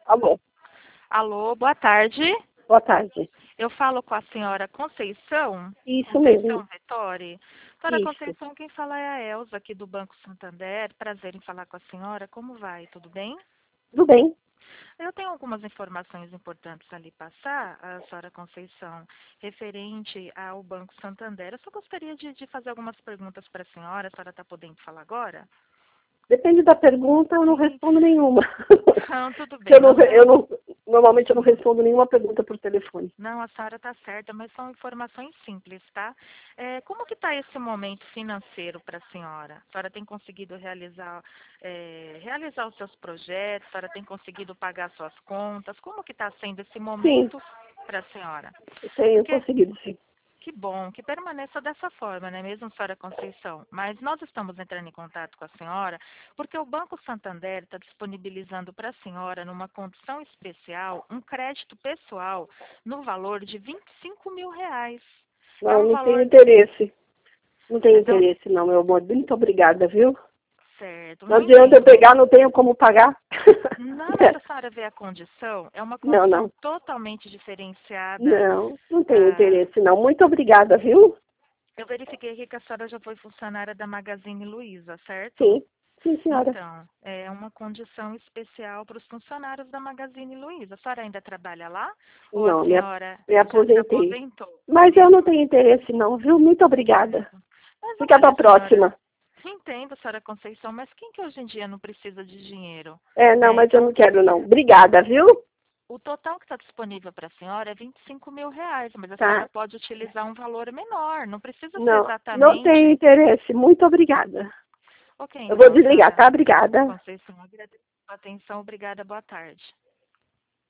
Alô, Alô, boa tarde. boa tarde. Eu falo com a senhora Conceição? Isso Conceição mesmo, Vettori? Senhora isso. Conceição, quem fala é a Elza, aqui do Banco Santander. Prazer em falar com a senhora. Como vai? Tudo bem? Tudo bem? Eu tenho algumas informações importantes a lhe passar, a senhora Conceição, referente ao Banco Santander. Eu só gostaria de fazer algumas perguntas para a senhora está podendo falar agora? Depende da pergunta, eu não Sim. respondo nenhuma. Não, tudo Porque bem. Nós temos... normalmente eu não respondo nenhuma pergunta por telefone. Não, a senhora está certa, mas são informações simples, tá? Como que está esse momento financeiro para a senhora? A senhora tem conseguido realizar os seus projetos? A senhora tem conseguido pagar suas contas? Como que está sendo esse Sim, momento para a senhora? eu tenho Porque conseguido, sim. que bom, que permaneça dessa forma, não é mesmo, senhora Conceição? Mas nós estamos entrando em contato com a senhora porque o Banco Santander está disponibilizando para a senhora, numa condição especial, um crédito pessoal no valor de R$ 25.000. É Não, um não tenho valor interesse. Não tenho é um- interesse não, meu amor. Muito obrigada, viu? certo, Não não adianta eu entendo, mas pegar, não tenho como pagar. não, mas a senhora vê a condição, é uma Não, condição não. totalmente diferenciada. Não tenho ah, interesse não. Muito obrigada, viu? eu verifiquei aqui que a senhora já foi funcionária da Magazine Luiza, certo? Sim, sim, senhora. Então, é uma condição especial para os funcionários da Magazine Luiza. A senhora ainda trabalha lá? Ou a Não, senhora me já se aposentei. aposentou? Mas eu não Mesmo? tenho interesse não, viu? Muito obrigada. Certo. Mas Fica onde que pra a senhora... próxima. Entendo, senhora Conceição, mas quem que hoje em dia não precisa de dinheiro? Não, Né? mas eu não Então, quero não. Obrigada, viu? o total que está disponível para a senhora é R$ 25.000, mas a senhora Tá. pode utilizar um valor menor, não precisa ser Não tenho exatamente... interesse. Muito obrigada. Ok, Eu vou então, desligar, senhora tá? Obrigada. Conceição, agradeço a atenção, obrigada, boa tarde.